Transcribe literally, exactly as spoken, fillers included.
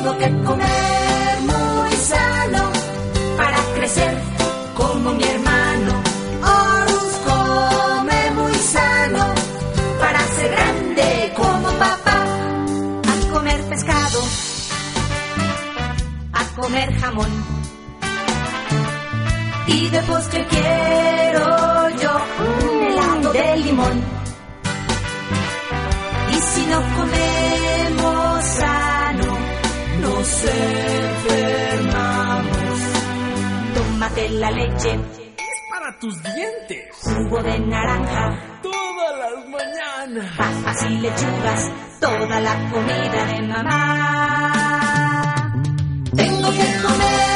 Tengo que comer muy sano para crecer como mi hermano. Horus come muy sano para ser grande como papá. A comer pescado, a comer jamón, y de postre quiero yo un helado de limón. Y si no comemos sano, nos enfermamos. Tómate la leche, es para tus dientes. Jugo de naranja, todas las mañanas. Papas y lechugas, toda la comida de mamá. Tengo que comer